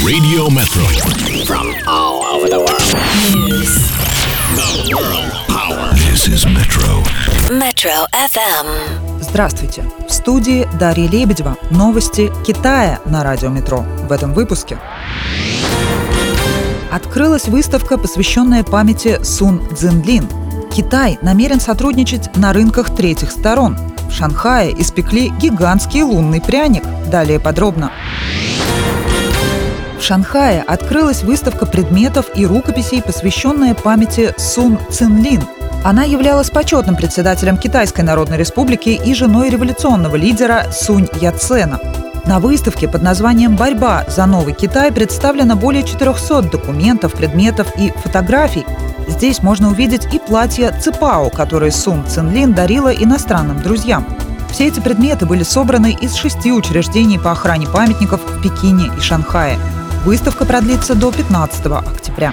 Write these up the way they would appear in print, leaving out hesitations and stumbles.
Radio Metro. From all over the world. News. The world power. This is Metro. Metro FM. Здравствуйте! В студии Дарья Лебедева. Новости Китая на радио Метро. В этом выпуске. Открылась выставка, посвященная памяти Сун Цзинлин. Китай намерен сотрудничать на рынках третьих сторон. В Шанхае испекли гигантский лунный пряник. Далее подробно. В Шанхае открылась выставка предметов и рукописей, посвященная памяти Сун Цзинлин. Она являлась почетным председателем Китайской Народной Республики и женой революционного лидера Сунь Яцена. На выставке под названием «Борьба за новый Китай» представлено более 400 документов, предметов и фотографий. Здесь можно увидеть и платья ципао, которые Сун Цзинлин дарила иностранным друзьям. Все эти предметы были собраны из 6 учреждений по охране памятников в Пекине и Шанхае. Выставка продлится до 15 октября.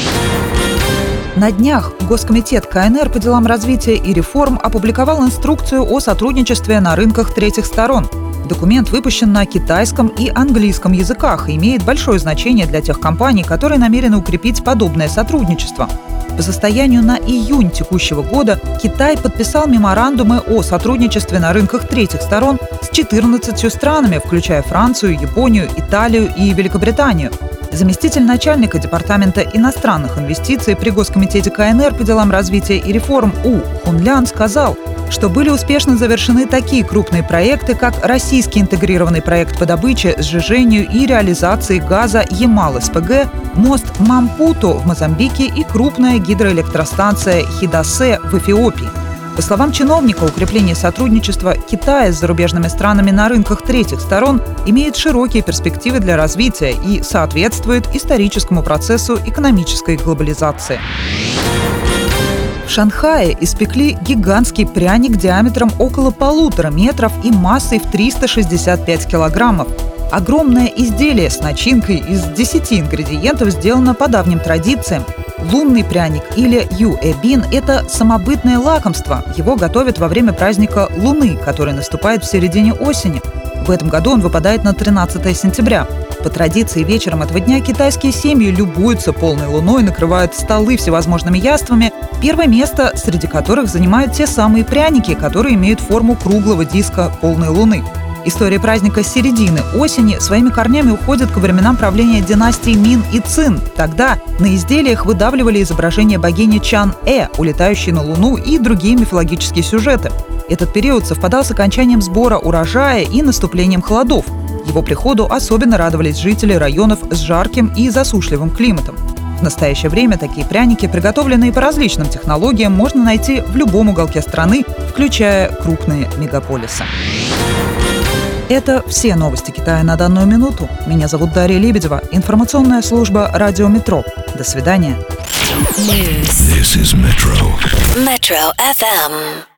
На днях Госкомитет КНР по делам развития и реформ опубликовал инструкцию о сотрудничестве на рынках третьих сторон. Документ выпущен на китайском и английском языках и имеет большое значение для тех компаний, которые намерены укрепить подобное сотрудничество. По состоянию на июнь текущего года Китай подписал меморандумы о сотрудничестве на рынках третьих сторон с 14 странами, включая Францию, Японию, Италию и Великобританию. Заместитель начальника Департамента иностранных инвестиций при Госкомитете КНР по делам развития и реформ У Хунлян сказал, что были успешно завершены такие крупные проекты, как российский интегрированный проект по добыче, сжижению и реализации газа Ямал-СПГ, мост Мампуто в Мозамбике и крупная гидроэлектростанция Хидасе в Эфиопии. По словам чиновника, укрепление сотрудничества Китая с зарубежными странами на рынках третьих сторон имеет широкие перспективы для развития и соответствует историческому процессу экономической глобализации. В Шанхае испекли гигантский пряник диаметром около 1,5 метров и массой в 365 килограммов. Огромное изделие с начинкой из 10 ингредиентов сделано по давним традициям. Лунный пряник или юэбин – это самобытное лакомство. Его готовят во время праздника Луны, который наступает в середине осени. В этом году он выпадает на 13 сентября. По традиции, вечером этого дня китайские семьи любуются полной луной, накрывают столы всевозможными яствами, первое место среди которых занимают те самые пряники, которые имеют форму круглого диска полной луны. История праздника с середины осени своими корнями уходит к временам правления династий Мин и Цин. Тогда на изделиях выдавливали изображение богини Чан-Э, улетающей на Луну, и другие мифологические сюжеты. Этот период совпадал с окончанием сбора урожая и наступлением холодов. Его приходу особенно радовались жители районов с жарким и засушливым климатом. В настоящее время такие пряники, приготовленные по различным технологиям, можно найти в любом уголке страны, включая крупные мегаполисы. Это все новости Китая на данную минуту. Меня зовут Дарья Лебедева. Информационная служба «Радио Метро». До свидания. News. This is Metro. Metro FM.